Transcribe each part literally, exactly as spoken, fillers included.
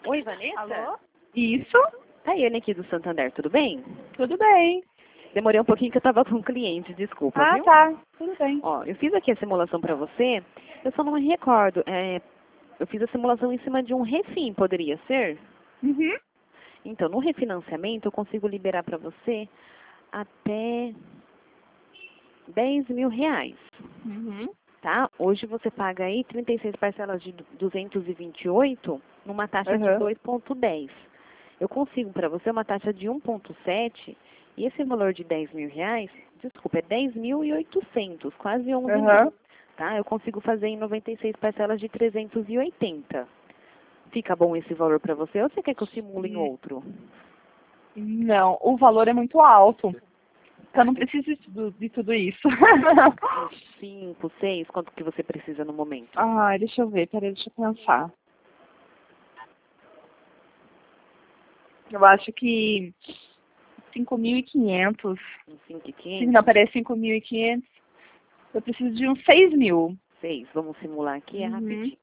Oi, Vanessa? Alô? Isso? Taiane aqui do Santander, tudo bem? Tudo bem. Demorei um pouquinho que eu estava com um cliente, desculpa, Ah, viu? tá. Tudo bem. Ó, eu fiz aqui a simulação para você, eu só não me recordo. É, eu fiz a simulação em cima de um refim, poderia ser? Uhum. Então, no refinanciamento, eu consigo liberar para você até dez mil reais, Uhum. tá? Hoje você paga aí trinta e seis parcelas de duzentos e vinte e oito numa taxa de Uhum. dois vírgula dez. Eu consigo para você uma taxa de um vírgula sete e esse valor de dez mil reais, desculpa, é dez mil e oitocentos, quase onze mil, Uhum. tá? Eu consigo fazer em noventa e seis parcelas de trezentos e oitenta. Fica bom esse valor para você ou você quer que eu simule em outro? Não, o valor é muito alto. Então eu não preciso de tudo, de tudo isso. Uns cinco, seis, quanto que você precisa no momento? Ai, deixa eu ver, peraí, deixa eu pensar. Eu acho que cinco mil e quinhentos. Uns cinco mil e Sim, quinhentos? não, peraí, cinco mil e quinhentos. Eu preciso de uns seis mil. seis, vamos simular aqui, é Uhum. rapidinho.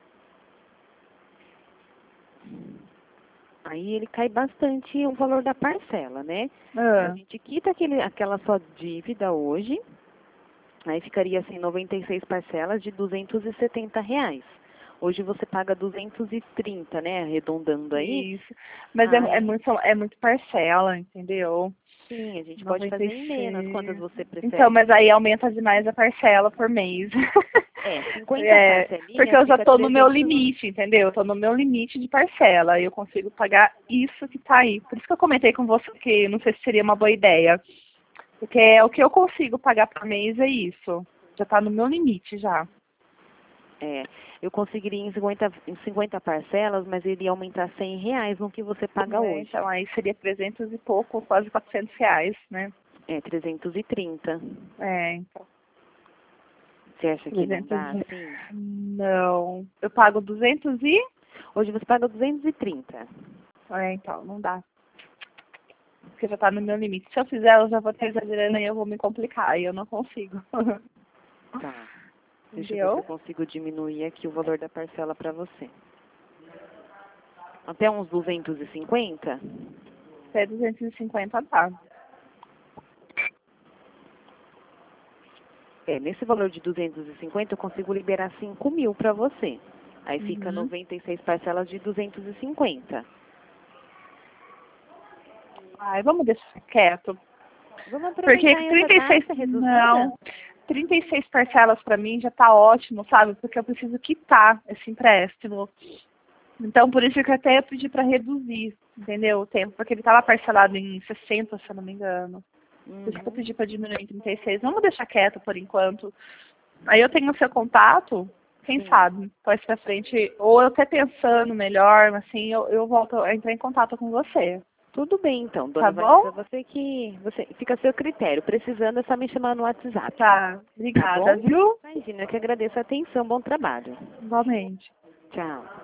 Aí ele cai bastante o valor da parcela, né? A Ah. gente quita aquele, aquela só dívida hoje, aí ficaria assim noventa e seis parcelas de duzentos e setenta reais. Hoje você paga duzentos e trinta, né? Arredondando aí. Isso. Mas é, é, Aí, muito, é muito parcela, entendeu? sim, a gente pode noventa fazer e em menos. Quantas seis. você Então, prefere? mas aí aumenta demais a parcela por mês. É, cinquenta É, porque parcelinhas eu já fica tô no meu trezentos. limite, entendeu? Eu tô no meu limite de parcela e eu consigo pagar isso que tá aí. Por isso que eu comentei com você que não sei se seria uma boa ideia. Porque é o que eu consigo pagar por mês é isso. Já tá no meu limite já. É, eu conseguiria em cinquenta, em cinquenta parcelas, mas iria aumentar cem reais no que você paga É, hoje. então aí seria trezentos e pouco, quase quatrocentos reais, né? É, trezentos e trinta. É, então. Você acha que não trezentos dá, e... assim? Não. Eu pago duzentos e... Hoje você paga duzentos e trinta. É, então, não dá. Porque já tá no meu limite. Se eu fizer, eu já vou estar exagerando e eu vou me complicar. E eu não consigo. Tá. Deixa eu ver se eu Entendeu? consigo diminuir aqui o valor da parcela para você. Até uns duzentos e cinquenta? Até duzentos e cinquenta tá. É, nesse valor de duzentos e cinquenta eu consigo liberar cinco mil para você. Aí fica Uhum. noventa e seis parcelas de duzentos e cinquenta. Ai, vamos deixar quieto. Vamos Porque aproveitar essa trinta e seis... taxa reduzida? Não. trinta e seis parcelas pra mim já tá ótimo, sabe? Porque eu preciso quitar esse empréstimo. Então, por isso que eu até pedi pra reduzir, entendeu? O tempo. Porque ele tava parcelado em sessenta, se eu não me engano. Por isso que eu Uhum. pedi pra diminuir em trinta e seis. Vamos deixar quieto por enquanto. Aí eu tenho o seu contato, quem Sim. sabe, mais pra frente, ou eu até pensando melhor, assim, eu, eu volto a entrar em contato com você. Tudo bem, então, Tá dona Vanessa, bom? você que você fica a seu critério. Precisando é só me chamar no WhatsApp. Tá. Tá Obrigada, bom? viu? Imagina, eu que agradeço a atenção. Bom trabalho. Igualmente. Tchau.